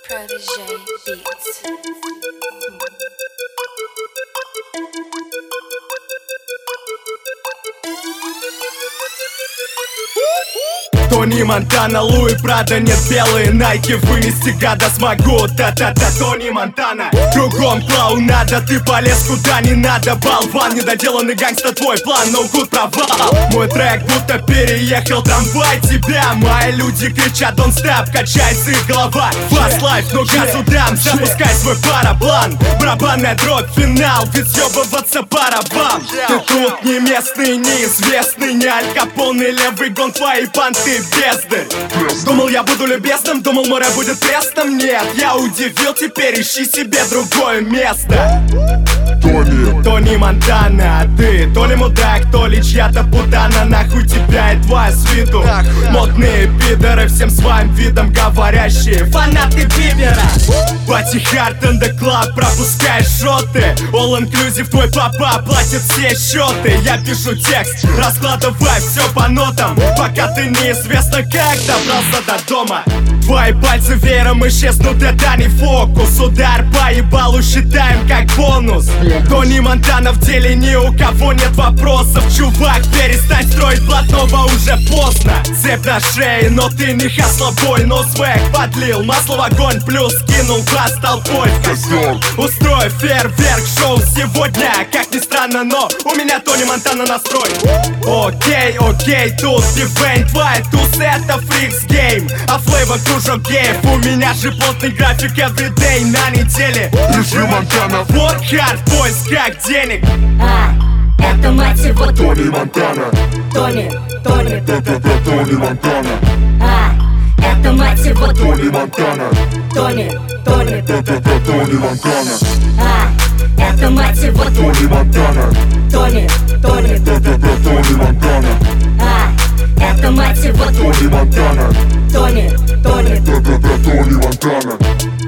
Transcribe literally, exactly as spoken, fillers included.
Prodigy Beats. Тони Монтана, Луи Прада, нет белые Найки. Вынести гада смогу, та-та-та, Тони Монтана. Кругом клоунада, ты полез куда не надо. Болван, недоделанный гангста, твой план, но гуд провал. Мой трек будто переехал трамвай тебя. Мои люди кричат don't stop, качается их голова. Fast life, но газу дам, запускай свой параплан. Барабанная дробь, финал, ведь съебываться пора вам. Ты тут не местный, неизвестный, не Аль Капон и левый гон, твои понты бездарь. Думал, я буду любезным, думал, море будет пресным. Нет, я удивил, теперь ищи себе другое место. Тони, Тони Монтана, а ты то ли мудак, то ли чья-то путана. Нахуй тебя и твою свиту. Модные пидоры, всем своим видом говорящие фанаты Бибера. Пати хард in the club, пропускай шоты. All inclusive, твой папа платит все счеты. Я пишу текст, раскладывай все по нотам, пока ты неизвестно как добрался до дома. Твои пальцы веером исчезнут, это не фокус. Удар по ебалу считаем как бонус. Тони Монтана в деле, ни у кого нет вопросов. Чувак, перестань строить блатного, уже поздно. Цепь на шее, но ты не хаслобой. Но свек подлил, масло в огонь, плюс кинул глаз толпой в костер. Устрою фейерверк шоу сегодня, как ни странно, но у меня Тони Монтана настрой. Окей, окей, тут дивейн, твой туз это фрикс гейм, а флейва кружок геев. У меня же плотный график everyday на неделе. Режим Монтана, work hard, поиск как денег. А, это мать его Тони Монтана, Тони, Тони, та-та-та, Тони Монтана, а, это мать его Тони Монтана, Тони, Тони, та-та-та, Тони Монтана, а, это мать его Тони Монтана, Тони, Тони, та-та-та, Тони Монтана, а, это мать его Тони Монтана, Тони, Тони, та-та-та, Тони Монтана.